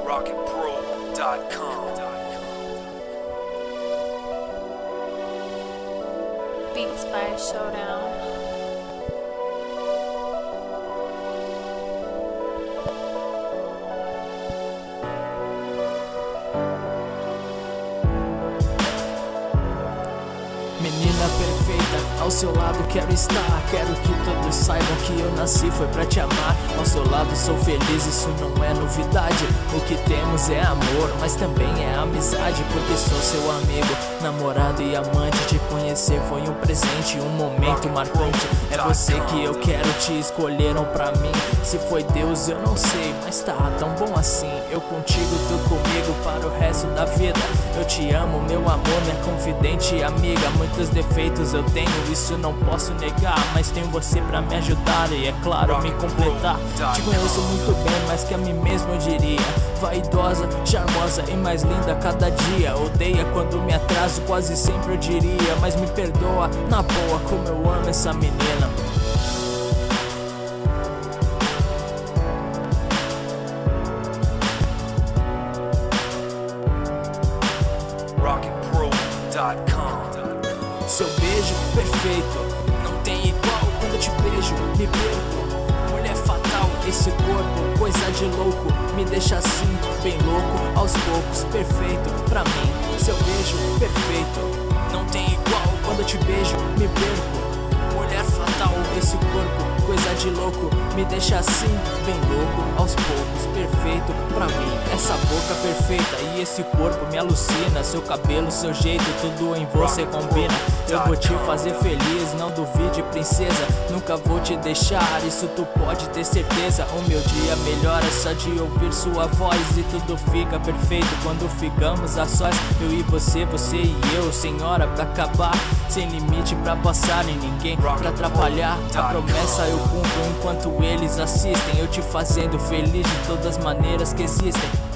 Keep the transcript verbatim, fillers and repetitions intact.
rocket pro dot com. Beats by Showdown. Menina perfeita, ao seu lado quero estar. Quero que todos saibam que eu nasci foi pra te amar. Ao seu lado sou feliz, isso não é novidade. O que temos é amor, mas também é amizade. Porque sou seu amigo, namorado e amante. Te conhecer foi um presente, um momento marcante. É você que eu quero, te escolheram pra mim. Se foi Deus eu não sei, mas tá tão bom assim. Eu contigo, tu comigo para o resto da vida. Eu te amo, meu amor, minha confidente e amiga. Muitos defeitos eu tenho, isso não posso negar, mas tenho você pra me ajudar e, é claro, me completar. Te conheço muito bem, mais que a mim mesmo eu diria. Vaidosa, charmosa e mais linda cada dia. Odeia quando me atraso, quase sempre eu diria. Mas me perdoa, na boa, como eu amo essa menina. rocket pro dot com. Seu beijo perfeito, não tem igual. Quando eu te beijo, me perco. Mulher fatal, esse corpo, coisa de louco. Me deixa assim, bem louco, aos poucos. Perfeito pra mim, seu beijo perfeito, não tem igual. Quando eu te beijo, me perco. Mulher fatal, esse corpo, coisa de louco. Me deixa assim, bem louco, aos poucos. Perfeito pra mim, essa boca perfeita e esse corpo me alucina. Seu cabelo, seu jeito, tudo em você combina. Eu vou te fazer feliz, não duvide, princesa. Nunca vou te deixar, isso tu pode ter certeza. O meu dia melhora só de ouvir sua voz. E tudo fica perfeito quando ficamos a sós. Eu e você, você e eu, sem hora pra acabar, sem limite pra passar e ninguém pra atrapalhar. A promessa eu cumpro enquanto eles assistem, eu te fazendo feliz de todas as maneiras que existem.